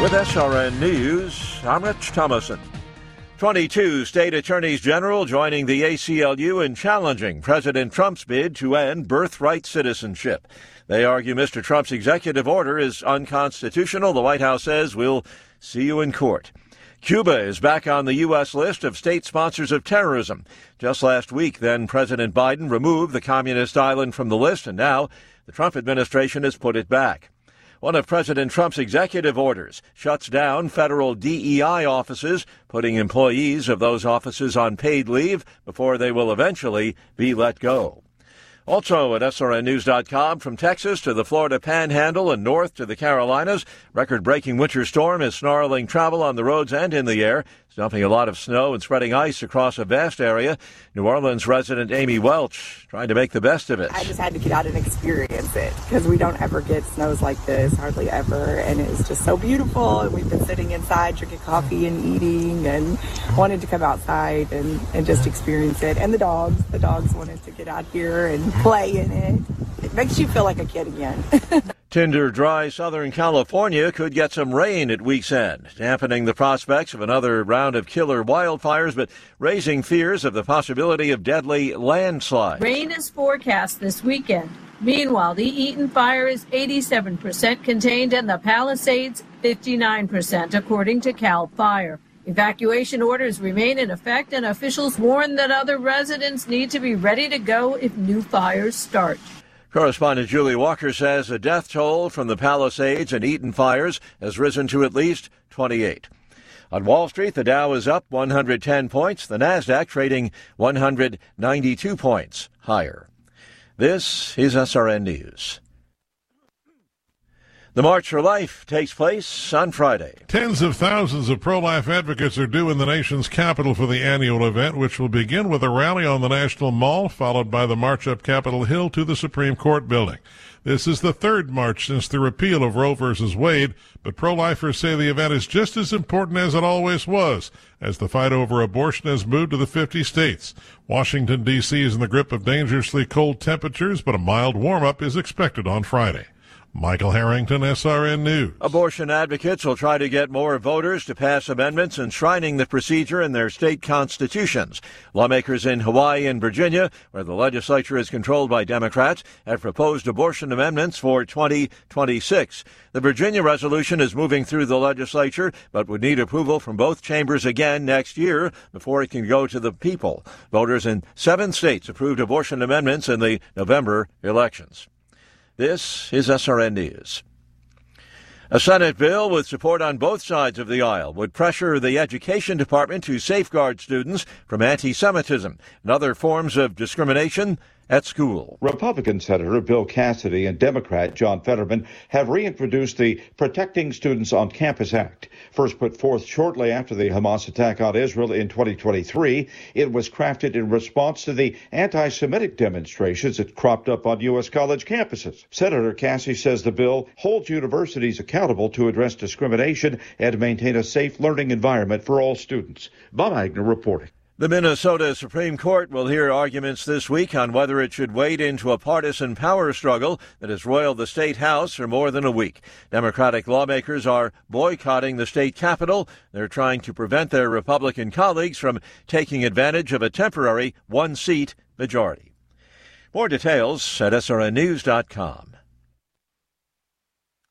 With SRN News, I'm Rich Thomason. 22 state attorneys general joining the ACLU in challenging President Trump's bid to end birthright citizenship. They argue Mr. Trump's executive order is unconstitutional. The White House says we'll see you in court. Cuba is back on the U.S. list of state sponsors of terrorism. Just last week, then President Biden removed the communist island from the list, and now the Trump administration has put it back. One of President Trump's executive orders shuts down federal DEI offices, putting employees of those offices on paid leave before they will eventually be let go. Also at SRNnews.com, from Texas to the Florida Panhandle and north to the Carolinas, record-breaking winter storm is snarling travel on the roads and in the air, dumping a lot of snow and spreading ice across a vast area. New Orleans resident Amy Welch trying to make the best of it. I just had to get out and experience it because we don't ever get snows like this, hardly ever, and it's just so beautiful. And we've been sitting inside drinking coffee and eating and wanted to come outside and just experience it. And the dogs wanted to get out here and play in it. It makes you feel like a kid again. Tinder dry Southern California could get some rain at week's end, dampening the prospects of another round of killer wildfires, but raising fears of the possibility of deadly landslides. Rain is forecast this weekend. Meanwhile, the Eaton fire is 87% contained and the Palisades 59%, according to CAL FIRE. Evacuation orders remain in effect, and officials warn that other residents need to be ready to go if new fires start. Correspondent Julie Walker says the death toll from the Palisades and Eaton fires has risen to at least 28. On Wall Street, the Dow is up 110 points, the Nasdaq trading 192 points higher. This is SRN News. The March for Life takes place on Friday. Tens of thousands of pro-life advocates are due in the nation's capital for the annual event, which will begin with a rally on the National Mall, followed by the march up Capitol Hill to the Supreme Court building. This is the third march since the repeal of Roe v. Wade, but pro-lifers say the event is just as important as it always was, as the fight over abortion has moved to the 50 states. Washington, D.C. is in the grip of dangerously cold temperatures, but a mild warm-up is expected on Friday. Michael Harrington, SRN News. Abortion advocates will try to get more voters to pass amendments enshrining the procedure in their state constitutions. Lawmakers in Hawaii and Virginia, where the legislature is controlled by Democrats, have proposed abortion amendments for 2026. The Virginia resolution is moving through the legislature, but would need approval from both chambers again next year before it can go to the people. Voters in 7 states approved abortion amendments in the November elections. This is SRN News. A Senate bill with support on both sides of the aisle would pressure the Education Department to safeguard students from anti-Semitism and other forms of discrimination at school. Republican Senator Bill Cassidy and Democrat John Fetterman have reintroduced the Protecting Students on Campus Act. First put forth shortly after the Hamas attack on Israel in 2023, it was crafted in response to the anti-Semitic demonstrations that cropped up on U.S. college campuses. Senator Cassidy says the bill holds universities accountable to address discrimination and maintain a safe learning environment for all students. Bob Agner reporting. The Minnesota Supreme Court will hear arguments this week on whether it should wade into a partisan power struggle that has roiled the state house for more than a week. Democratic lawmakers are boycotting the state capitol. They're trying to prevent their Republican colleagues from taking advantage of a temporary one-seat majority. More details at srnnews.com.